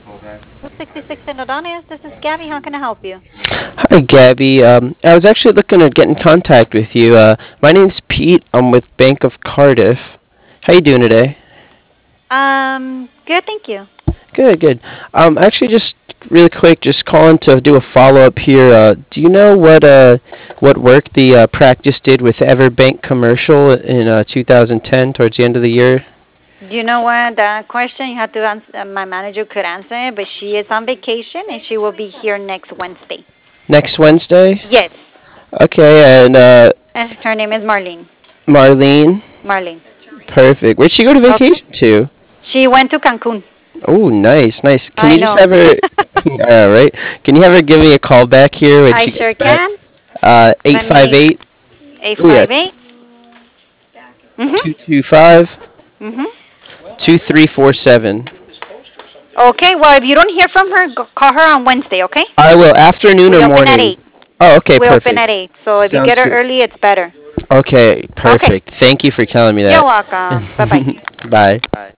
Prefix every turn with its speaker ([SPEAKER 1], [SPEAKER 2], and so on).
[SPEAKER 1] 66 in Adonis. This is Gabby. How can I help you?
[SPEAKER 2] Hi, Gabby. I was actually looking to get in contact with you. My name's Pete. I'm with Bank of Cardiff. How you doing today?
[SPEAKER 1] Good, thank you.
[SPEAKER 2] Good, good. Actually, just really quick, just calling to do a follow up here. Do you know what work the practice did with Everbank commercial in 2010 towards the end of the year?
[SPEAKER 1] You know what? That question you have to answer. My manager could answer it, but she is on vacation and she will be here next Wednesday.
[SPEAKER 2] Next Wednesday?
[SPEAKER 1] Yes,
[SPEAKER 2] Okay, and
[SPEAKER 1] and her name is Marlene.
[SPEAKER 2] Marlene?
[SPEAKER 1] Marlene.
[SPEAKER 2] Perfect. Where'd she go to
[SPEAKER 1] Okay.
[SPEAKER 2] vacation to?
[SPEAKER 1] She went to Cancun.
[SPEAKER 2] Oh, nice, nice. Can
[SPEAKER 1] I
[SPEAKER 2] you just
[SPEAKER 1] know.
[SPEAKER 2] have her? All right. Can you have her give me a call back here when
[SPEAKER 1] I
[SPEAKER 2] she gets
[SPEAKER 1] sure
[SPEAKER 2] back?
[SPEAKER 1] can.
[SPEAKER 2] Eight
[SPEAKER 1] Let
[SPEAKER 2] five
[SPEAKER 1] me.
[SPEAKER 2] eight. Oh yeah,
[SPEAKER 1] 858. Mhm.
[SPEAKER 2] 225
[SPEAKER 1] Mhm.
[SPEAKER 2] 2347.
[SPEAKER 1] Okay. Well, if you don't hear from her, call her on Wednesday. Okay.
[SPEAKER 2] I will afternoon
[SPEAKER 1] We
[SPEAKER 2] or
[SPEAKER 1] open at
[SPEAKER 2] morning.
[SPEAKER 1] 8.
[SPEAKER 2] Oh, okay,
[SPEAKER 1] We open
[SPEAKER 2] perfect.
[SPEAKER 1] at 8. So if you
[SPEAKER 2] Sounds
[SPEAKER 1] get her
[SPEAKER 2] good.
[SPEAKER 1] early, it's better.
[SPEAKER 2] Okay,
[SPEAKER 1] Okay.
[SPEAKER 2] perfect. Thank you for telling me
[SPEAKER 1] You're
[SPEAKER 2] that.
[SPEAKER 1] welcome. Bye bye.
[SPEAKER 2] Bye.